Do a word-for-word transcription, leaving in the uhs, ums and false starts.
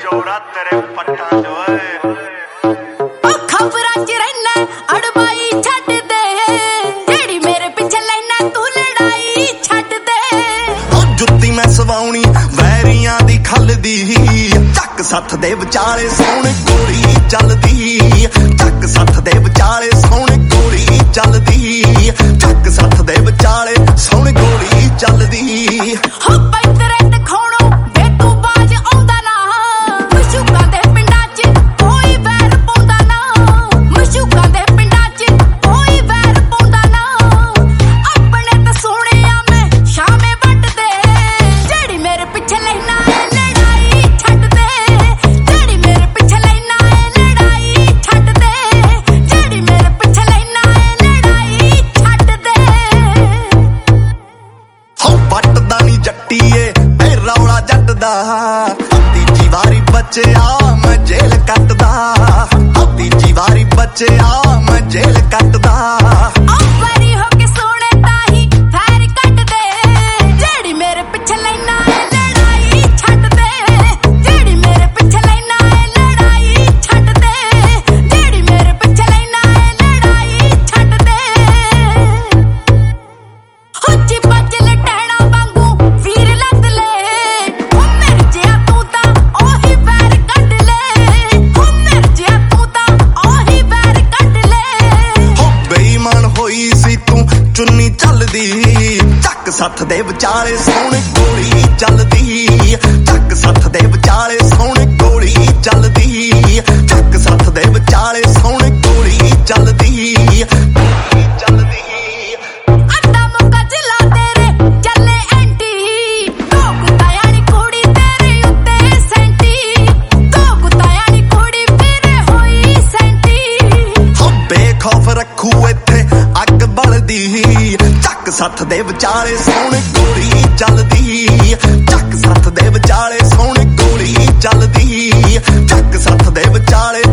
ਚੋਰਾ ਤੇਰੇ ਪੱਟਾਂ ਚ ਓਏ ਖਬਰਾਂ ਚ ਰਹਿਣਾ ਅੜਬਾਈ ਛੱਡ ਦੇ ਜਿਹੜੀ ਮੇਰੇ ਪਿੱਛੇ ਲੈਣਾ ਤੂੰ ਲੜਾਈ ਛੱਡ ਦੇ ਉਹ ਜੁੱਤੀ ਮੈਂ ਸਵਾਉਣੀ ਵੈਰੀਆਂ ਦੀ ਖੱਲਦੀ ਚੱਕ ਸੱਥ ਦੇ ਵਿਚਾਲੇ ਸੋਹਣੀ ਗੋਲੀ ਚੱਲਦੀ ਚੱਕ ਸੱਥ ਦੇ ਵਿਚਾਲੇ ਸੋਹਣੀ ਗੋਲੀ ਚੱਲਦੀ ਚੱਕ ਸੱਥ ਦੇ ਵਿਚਾਲੇ ਸੋਹਣੀ ਗੋਲੀ ਚੱਲਦੀ ਹੋ ਪੈਤਰੇ ਦਿਖਾਉਣੋਂ ਵੇ ਤੂੰ ਬਾਜ ਆਉਂਦਾ ਨਾ ਮਸ਼ੂਕਾਂ ਦੇ ਪਿੰਡਾਂ ਚ ਕੋਈ ਵੈਰ ਪਾਉਂਦਾ ਨਾ ਮਸ਼ੂਕਾਂ ਦੇ ਪਿੰਡਾਂ ਚ ਕੋਈ ਵੈਰ ਪਾਉਂਦਾ ਨਾ ਆਪਣੇ ਤਾਂ ਸੋਹਣਿਆ ਮੈਂ ਸ਼ਾਮੇ ਵੱਟਦੇ ਜਿਹੜੀ ਮੇਰੇ ਪਿੱਛੇ ਲੈਣਾ ਲੜਾਈ ਛੱਡ ਦੇ ਜਿਹੜੀ ਮੇਰੇ ਪਿੱਛੇ ਲੈਣਾ ਲੜਾਈ ਛੱਡ ਦੇ ਜਿਹੜੀ ਮੇਰੇ ਪਿੱਛੇ ਲੈਣਾ ਲੜਾਈ ਛੱਡ ਦੇ ਹੋ ਵੱਟਦਾ ਨੀ ਜੱਟੀਏ ਐ ਰੌਲਾ ਜੱਟ ਦਾ ਤੀਜੀ ਵਾਰੀ ਬਚਿਆ ਮੈਂ ਜੇਲ੍ਹ ਕੱਟਦਾ ਤੀਜੀ ਵਾਰੀ ਬਚਿਆ ਮੈਂ ਜੇਲ੍ਹ ਕੱਟਦਾ ਵਾਰੀ ਹੋ ਕੇ ਸੋਹਣੇ ਤਾਹੀਂ ਫੈਰ ਕੱਟ ਦੇ ਜਿਹੜੀ ਮੇਰੇ ਪਿੱਛੇ ਲੈਣਾ ਲੜਾਈ ਛੱਡ ਦੇ ਜਿਹੜੀ ਮੇਰੇ ਪਿੱਛੇ ਲੈਣਾ ਲੜਾਈ ਛੱਡ ਦੇ ਜਿਹੜੀ ਮੇਰੇ ਪਿੱਛੇ ਲੈਣਾ ਲੜਾਈ ਛੱਡ ਦੇ ਹੁੱਜੀ ਪੱਜ ਲਟੈਣਾ ਵਾਂਗੂ ਵੀਰ ਲੱਦ ਲੈ ਉਹ ਮਿਰ ਜਿਆ ਤੂੰ ਤਾਂ ਉਹੀ ਵੈਰ ਕੱਢ ਲੈ ਉਹ ਮਿਰ ਜਿਆ ਤੂੰ ਤਾਂ ਉਹੀ ਵੈਰ ਕੱਢ ਲੈ ਹੋ ਬੇਈਮਾਨ ਹੋਈ ਸੀ ਤੂੰ ਚੁੰਨੀ ਚੱਲਦੀ ਚੱਕ ਸੱਥ ਦੇ ਵਿਚਾਲੇ ਸੋਹਣੀ ਗੋਲੀ ਚੱਲਦੀ ਚੱਕ ਸੱਥ ਦੇ ਵਿਚਾਲੇ ਸੋਹਣੀ ਗੋਲੀ ਚੱਲਦੀ ਚੱਕ ਸੱਥ ਦੇ ਵਿਚਾਲੇ ਸੋਹਣੀ ਗੋਲੀ ਚੱਲਦੀ ਚੱਲਦੀ ਅੱਡਾ ਮੁੱਕਾ ਜਿਲਾ ਤੇਰੇ ਚੱਲੇ ਐਂਟੀ ਦੋ ਕੁੱਤਾਂ ਨੀ ਕੁੜੀ ਤੇਰੇ ਉੱਤੇ ਸੈਂਟੀ ਦੋ ਕੁੱਤਾਂ ਨੀ ਕੁੜੀ ਮੇਰੇ ਹੋਈ ਸੈਂਟੀ ਹੋ ਬੇਖੌਫ ਰੱਖੂ ਇੱਥੇ ਅੱਗ ਬਲਦੀ ਚੱਕ ਸੱਥ ਦੇ ਵਿਚਾਲੇ ਸੋਹਣੀ ਗੋਲੀ ਚੱਲਦੀ ਚੱਕ ਸੱਥ ਦੇ ਵਿਚਾਲੇ ਸੋਹਣੀ ਗੋਲੀ ਚੱਲਦੀ ਚੱਕ ਸੱਥ ਦੇ ਵਿਚਾਲੇ